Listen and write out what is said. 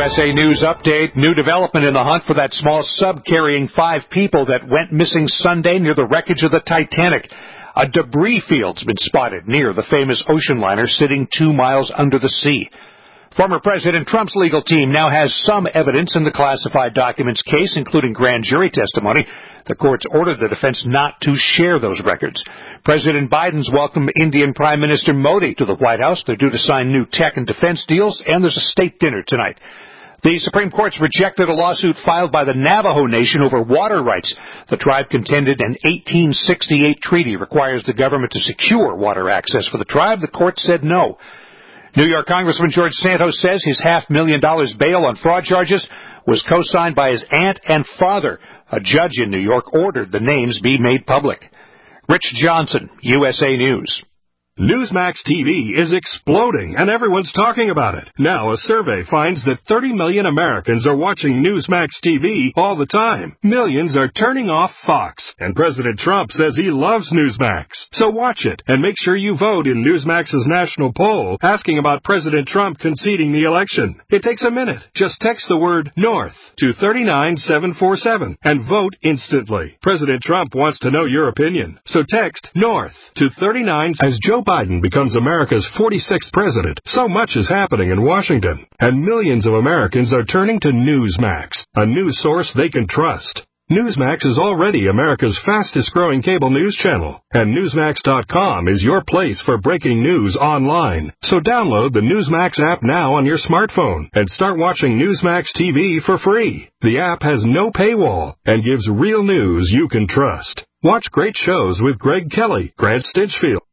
USA News Update. New development in the hunt for that small sub carrying 5 people that went missing Sunday near the wreckage of the Titanic. A debris field's been spotted near the famous ocean liner sitting 2 miles under the sea. Former President Trump's legal team now has some evidence in the classified documents case, including grand jury testimony. The courts ordered the defense not to share those records. President Biden's welcomed Indian Prime Minister Modi to the White House. They're due to sign new tech and defense deals, and there's a state dinner tonight. The Supreme Court's rejected a lawsuit filed by the Navajo Nation over water rights. The tribe contended an 1868 treaty requires the government to secure water access for the tribe. The court said no. New York Congressman George Santos says his $500,000 bail on fraud charges was co-signed by his aunt and father. A judge in New York ordered the names be made public. Rich Johnson, USA News. Newsmax TV is exploding, and everyone's talking about it. Now, a survey finds that 30 million Americans are watching Newsmax TV all the time. Millions are turning off Fox, and President Trump says he loves Newsmax. So watch it, and make sure you vote in Newsmax's national poll asking about President Trump conceding the election. It takes a minute. Just text the word NORTH to 39747 and vote instantly. President Trump wants to know your opinion, so text NORTH to 39. As Joe Biden becomes America's 46th president, so much is happening in Washington, and millions of Americans are turning to Newsmax, a news source they can trust. Newsmax is already America's fastest-growing cable news channel, and Newsmax.com is your place for breaking news online. So download the Newsmax app now on your smartphone and start watching Newsmax TV for free. The app has no paywall and gives real news you can trust. Watch great shows with Greg Kelly, Grant Stinchfield,